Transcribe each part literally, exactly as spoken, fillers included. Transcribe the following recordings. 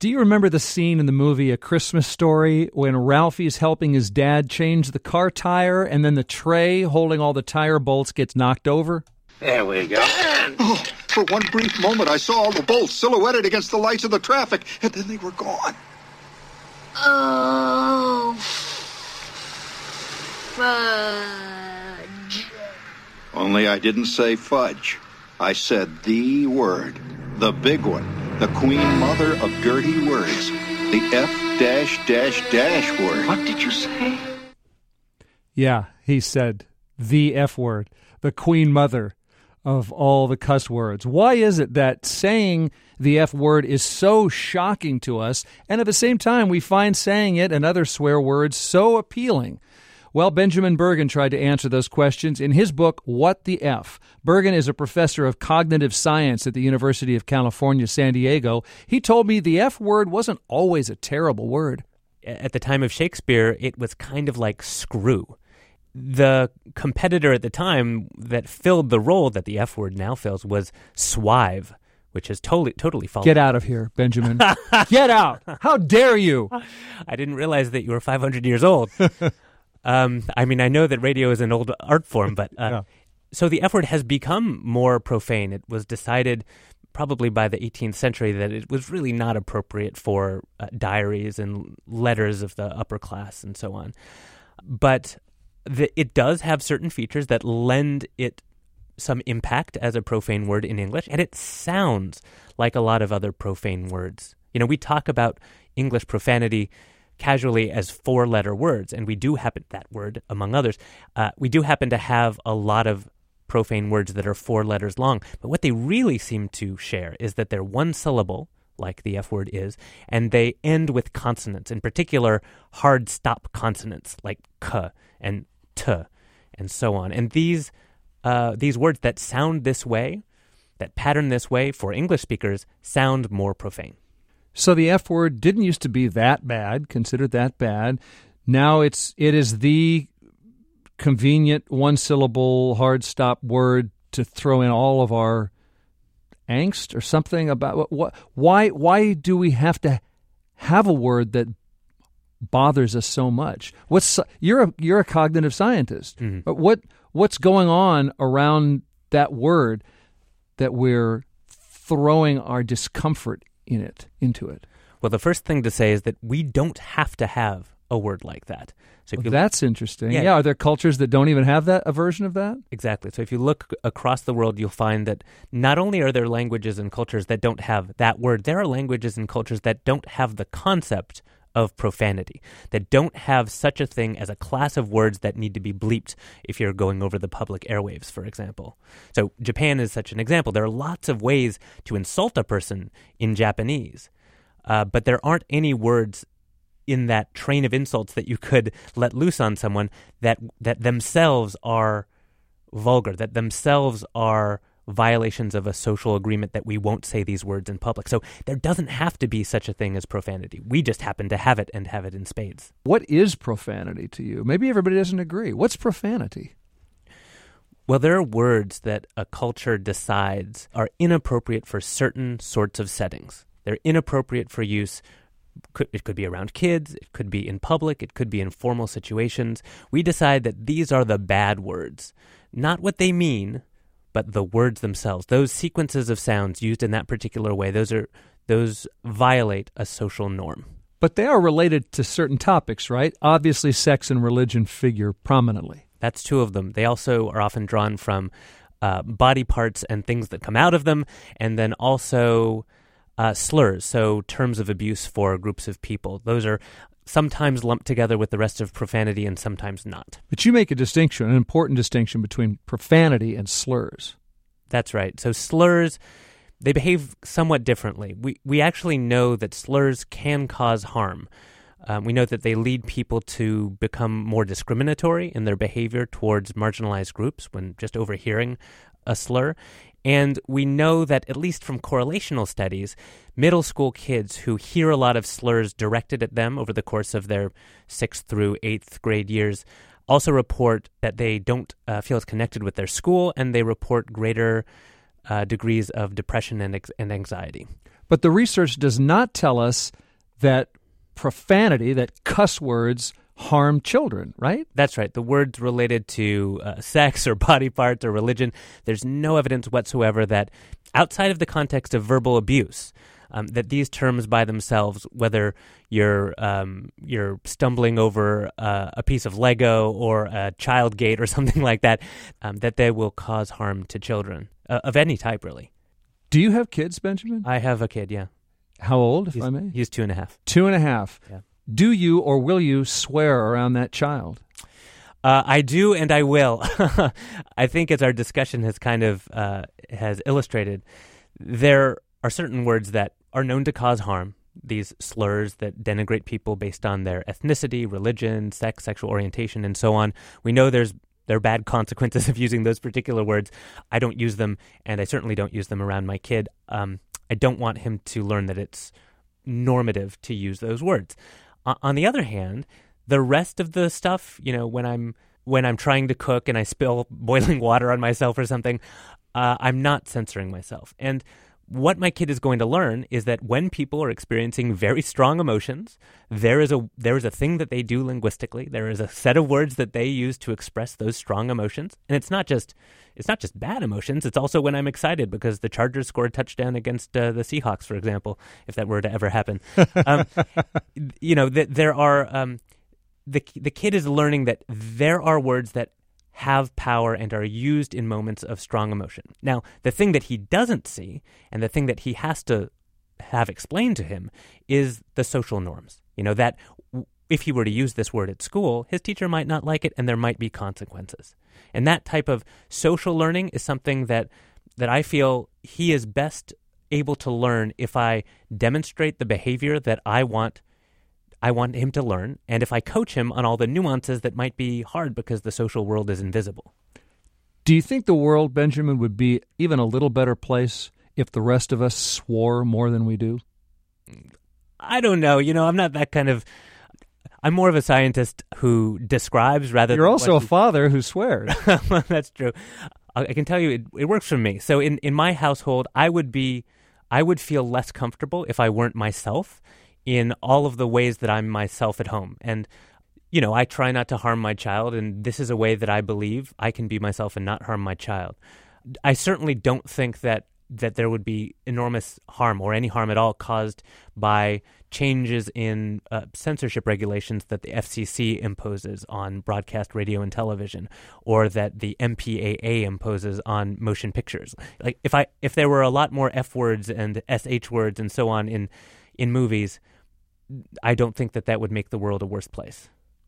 Do you remember the scene in the movie A Christmas Story when Ralphie's helping his dad change the car tire and then the tray holding all the tire bolts gets knocked over? There we go. Oh, for one brief moment, I saw all the bolts silhouetted against the lights of the traffic, and then they were gone. Oh, fudge. Only I didn't say fudge. I said the word, the big one. The queen mother of dirty words. The F dash dash dash word. What did you say? Yeah, he said the F word. The queen mother of all the cuss words. Why is it that saying the F word is so shocking to us, and at the same time we find saying it and other swear words so appealing? Well, Benjamin Bergen tried to answer those questions in his book, What the F? Bergen is a professor of cognitive science at the University of California, San Diego. He told me the F word wasn't always a terrible word. At the time of Shakespeare, it was kind of like screw. The competitor at the time that filled the role that the F word now fills was swive, which has totally totally fallen. Get out of here, Benjamin. Get out. How dare you? I didn't realize that you were five hundred years old. Um, I mean, I know that radio is an old art form, but uh, yeah. So the F word has become more profane. It was decided probably by the eighteenth century that it was really not appropriate for uh, diaries and letters of the upper class and so on. But the, it does have certain features that lend it some impact as a profane word in English, and it sounds like a lot of other profane words. You know, we talk about English profanity casually as four-letter words, and we do happen, that word among others, uh, we do happen to have a lot of profane words that are four letters long, but what they really seem to share is that they're one syllable, like the F word is, and they end with consonants, in particular hard stop consonants like k and t and so on. And these uh, these words that sound this way, that pattern this way for English speakers, sound more profane. So the F word didn't used to be that bad, considered that bad. Now it's it is the convenient one-syllable hard-stop word to throw in all of our angst or something about what why why do we have to have a word that bothers us so much? What's you're a you're a cognitive scientist. Mm-hmm. But what what's going on around that word that we're throwing our discomfort in it, into it? Well, the first thing to say is that we don't have to have a word like that. So if well, you, that's interesting. Yeah. yeah, are there cultures that don't even have that, a version of that? Exactly. So if you look across the world, you'll find that not only are there languages and cultures that don't have that word, there are languages and cultures that don't have the concept of profanity, that don't have such a thing as a class of words that need to be bleeped if you're going over the public airwaves, for example. So Japan is such an example. There are lots of ways to insult a person in Japanese, uh, but there aren't any words in that train of insults that you could let loose on someone that that themselves are vulgar, that themselves are violations of a social agreement that we won't say these words in public. So there doesn't have to be such a thing as profanity. We just happen to have it and have it in spades. What is profanity to you? Maybe everybody doesn't agree. What's profanity? Well, there are words that a culture decides are inappropriate for certain sorts of settings. They're inappropriate for use. It could be around kids, it could be in public, it could be in formal situations. We decide that these are the bad words, not what they mean, but the words themselves. Those sequences of sounds used in that particular way, those are those violate a social norm. But they are related to certain topics, right? Obviously, sex and religion figure prominently. That's two of them. They also are often drawn from uh, body parts and things that come out of them, and then also uh, slurs, so terms of abuse for groups of people. Those are sometimes lumped together with the rest of profanity and sometimes not. But you make a distinction, an important distinction between profanity and slurs. That's right. So slurs, they behave somewhat differently. We we actually know that slurs can cause harm. Um, we know that they lead people to become more discriminatory in their behavior towards marginalized groups when just overhearing a slur. And we know that, at least from correlational studies, middle school kids who hear a lot of slurs directed at them over the course of their sixth through eighth grade years also report that they don't uh, feel as connected with their school, and they report greater uh, degrees of depression and, ex- and anxiety. But the research does not tell us that profanity, that cuss words, harm children, right? That's right. The words related to uh, sex or body parts or religion, there's no evidence whatsoever that outside of the context of verbal abuse, um, that these terms by themselves, whether you're um, you're stumbling over uh, a piece of Lego or a child gate or something like that, um, that they will cause harm to children uh, of any type, really. Do you have kids, Benjamin? I have a kid, yeah. How old, if He's, I may? He's two and a half. Two and a half. Yeah. Do you or will you swear around that child? Uh, I do and I will. I think as our discussion has kind of uh, has illustrated, there are certain words that are known to cause harm, these slurs that denigrate people based on their ethnicity, religion, sex, sexual orientation, and so on. We know there's there are bad consequences of using those particular words. I don't use them, and I certainly don't use them around my kid. Um, I don't want him to learn that it's normative to use those words. Uh, on the other hand, the rest of the stuff, you know, when I'm when I'm trying to cook and I spill boiling water on myself or something, uh, I'm not censoring myself. And what my kid is going to learn is that when people are experiencing very strong emotions, there is a there is a thing that they do linguistically. There is a set of words that they use to express those strong emotions, and it's not just it's not just bad emotions. It's also when I'm excited because the Chargers scored a touchdown against uh, the Seahawks, for example, if that were to ever happen. Um, you know, th- there are um, the the kid is learning that there are words that have power and are used in moments of strong emotion. Now, the thing that he doesn't see and the thing that he has to have explained to him is the social norms. You know, that if he were to use this word at school, his teacher might not like it and there might be consequences. And that type of social learning is something that that I feel he is best able to learn if I demonstrate the behavior that I want I want him to learn, and if I coach him on all the nuances that might be hard because the social world is invisible. Do you think the world, Benjamin, would be even a little better place if the rest of us swore more than we do? I don't know. You know, I'm not that kind of... I'm more of a scientist who describes rather You're than... also a father who swears. That's true. I can tell you, it, it works for me. So in, in my household, I would be... I would feel less comfortable if I weren't myself in all of the ways that I'm myself at home. And, you know, I try not to harm my child, and this is a way that I believe I can be myself and not harm my child. I certainly don't think that, that there would be enormous harm or any harm at all caused by changes in uh, censorship regulations that the F C C imposes on broadcast radio and television, or that the M P A A imposes on motion pictures. Like, if I if there were a lot more F words and S H words and so on in in movies, I don't think that that would make the world a worse place.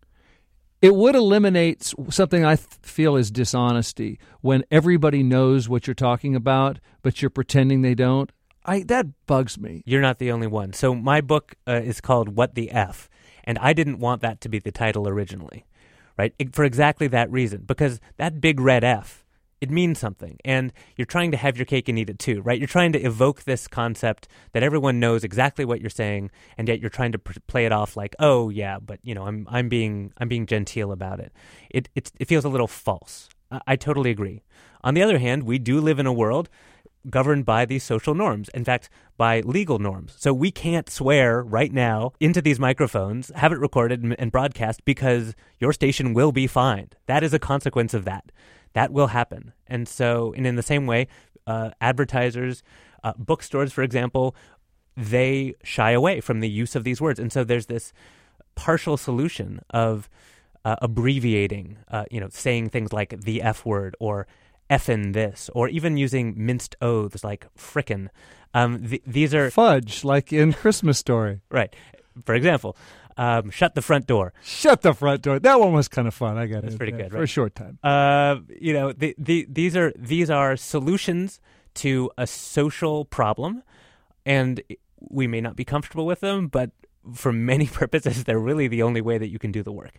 It would eliminate something I th- feel is dishonesty, when everybody knows what you're talking about, but you're pretending they don't. I that bugs me. You're not the only one. So my book uh, is called What the F, and I didn't want that to be the title originally, right? It, for exactly that reason, because that big red F, it means something, and you're trying to have your cake and eat it too, right? You're trying to evoke this concept that everyone knows exactly what you're saying, and yet you're trying to pr- play it off like, oh yeah, but you know, I'm I'm being I'm being genteel about it. It it's, it feels a little false. I, I totally agree. On the other hand, we do live in a world governed by these social norms. In fact, by legal norms. So we can't swear right now into these microphones, have it recorded and, and broadcast because your station will be fined. That is a consequence of that. That will happen. And so, and in the same way, uh, advertisers, uh, bookstores, for example, they shy away from the use of these words. And so there's this partial solution of uh, abbreviating, uh, you know, saying things like the F word or effin' this, or even using minced oaths like frickin'. Um, th- these are... Fudge, like in Christmas Story. Right. For example, um, shut the front door. Shut the front door. That one was kind of fun. I got it. That's pretty good, for right? a short time. Uh, you know, the, the, these are these are solutions to a social problem, and we may not be comfortable with them, but for many purposes, they're really the only way that you can do the work.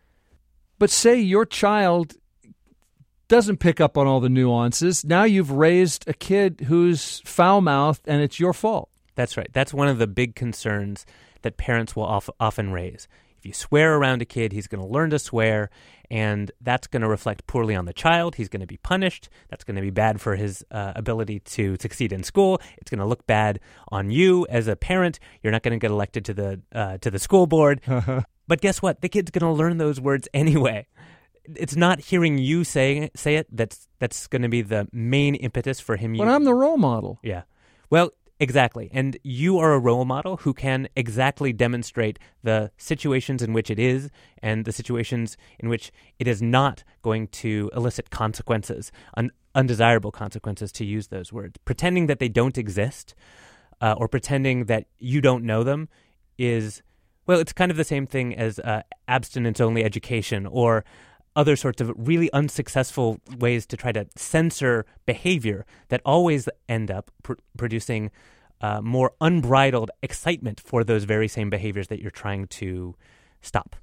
But say your child doesn't pick up on all the nuances. Now you've raised a kid who's foul-mouthed, and it's your fault. That's right. That's one of the big concerns that parents will of, often raise. if you swear around a kid, he's going to learn to swear, and that's going to reflect poorly on the child. He's going to be punished. That's going to be bad for his uh, ability to succeed in school. It's going to look bad on you as a parent. You're not going to get elected to the uh, to the school board. But guess what? The kid's going to learn those words anyway. It's not hearing you say say it that's that's going to be the main impetus for him. But I'm the role model. Yeah. Well, exactly. And you are a role model who can exactly demonstrate the situations in which it is and the situations in which it is not going to elicit consequences, un- undesirable consequences to use those words. Pretending that they don't exist uh, or pretending that you don't know them is, well, it's kind of the same thing as uh, abstinence-only education or other sorts of really unsuccessful ways to try to censor behavior that always end up pr- producing uh, more unbridled excitement for those very same behaviors that you're trying to stop.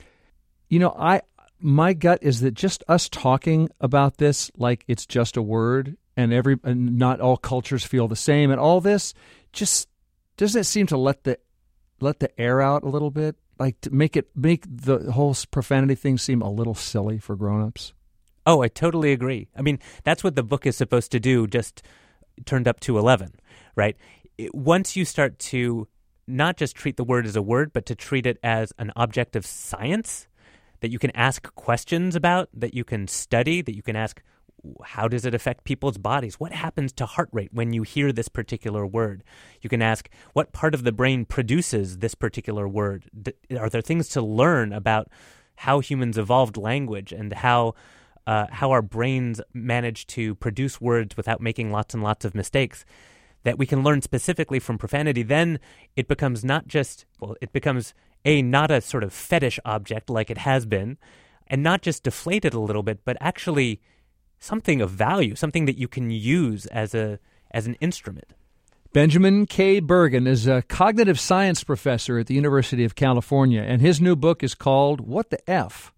You know, I my gut is that just us talking about this like it's just a word and every and not all cultures feel the same and all this just doesn't it seem to let the let the air out a little bit? Like to make it make the whole profanity thing seem a little silly for grown-ups. Oh, I totally agree. I mean, that's what the book is supposed to do, just turned up to eleven, right? It, once you start to not just treat the word as a word, but to treat it as an object of science that you can ask questions about, that you can study, that you can ask, how does it affect people's bodies? What happens to heart rate when you hear this particular word? You can ask, what part of the brain produces this particular word? Are there things to learn about how humans evolved language and how uh, how our brains manage to produce words without making lots and lots of mistakes that we can learn specifically from profanity? Then it becomes not just, well, it becomes a not a sort of fetish object like it has been, and not just deflated a little bit, but actually something of value, something that you can use as a as an instrument. Benjamin K. Bergen is a cognitive science professor at the University of California, and his new book is called What the F?